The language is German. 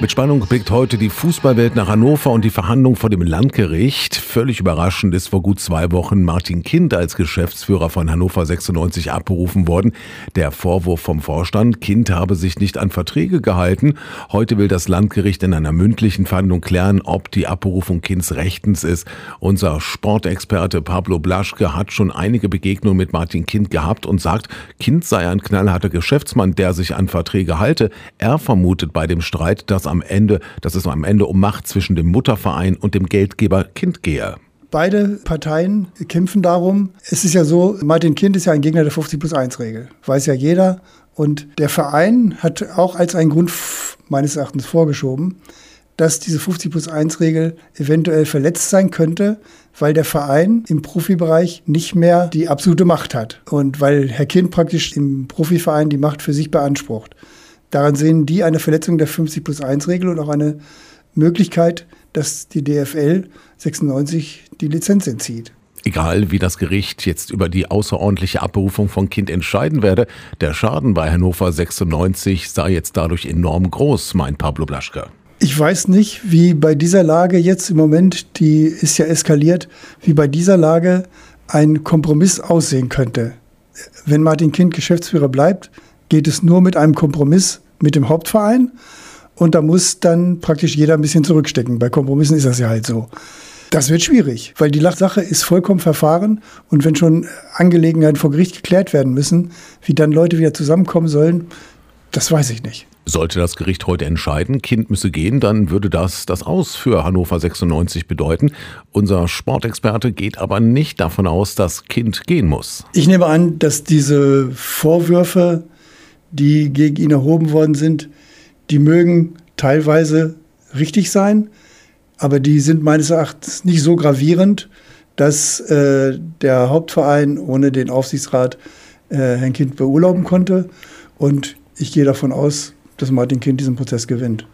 Mit Spannung blickt heute die Fußballwelt nach Hannover und die Verhandlung vor dem Landgericht. Völlig überraschend ist vor gut 2 Wochen Martin Kind als Geschäftsführer von Hannover 96 abberufen worden. Der Vorwurf vom Vorstand, Kind habe sich nicht an Verträge gehalten. Heute will das Landgericht in einer mündlichen Verhandlung klären, ob die Abberufung Kinds rechtens ist. Unser Sportexperte Pablo Blaschke hat schon einige Begegnungen mit Martin Kind gehabt und sagt, Kind sei ein knallharter Geschäftsmann, der sich an Verträge halte. Er vermutet bei dem Streit, dass es am Ende um Macht zwischen dem Mutterverein und dem Geldgeber Kind gehe. Beide Parteien kämpfen darum. Es ist ja so, Martin Kind ist ja ein Gegner der 50+1-Regel. Weiß ja jeder. Und der Verein hat auch als einen Grund meines Erachtens vorgeschoben, dass diese 50+1-Regel eventuell verletzt sein könnte, weil der Verein im Profibereich nicht mehr die absolute Macht hat. Und weil Herr Kind praktisch im Profiverein die Macht für sich beansprucht. Daran sehen die eine Verletzung der 50+1-Regel und auch eine Möglichkeit, dass die DFL 96 die Lizenz entzieht. Egal, wie das Gericht jetzt über die außerordentliche Abberufung von Kind entscheiden werde, der Schaden bei Hannover 96 sei jetzt dadurch enorm groß, meint Pablo Blaschke. Ich weiß nicht, wie bei dieser Lage jetzt im Moment, die ist ja eskaliert, wie bei dieser Lage ein Kompromiss aussehen könnte. Wenn Martin Kind Geschäftsführer bleibt, geht es nur mit einem Kompromiss mit dem Hauptverein und da muss dann praktisch jeder ein bisschen zurückstecken. Bei Kompromissen ist das ja halt so. Das wird schwierig, weil die Sache ist vollkommen verfahren und wenn schon Angelegenheiten vor Gericht geklärt werden müssen, wie dann Leute wieder zusammenkommen sollen, das weiß ich nicht. Sollte das Gericht heute entscheiden, Kind müsse gehen, dann würde das Aus für Hannover 96 bedeuten. Unser Sportexperte geht aber nicht davon aus, dass Kind gehen muss. Ich nehme an, dass diese Vorwürfe, die gegen ihn erhoben worden sind, die mögen teilweise richtig sein, aber die sind meines Erachtens nicht so gravierend, dass der Hauptverein ohne den Aufsichtsrat Herrn Kind beurlauben konnte. Und ich gehe davon aus, dass Martin Kind diesen Prozess gewinnt.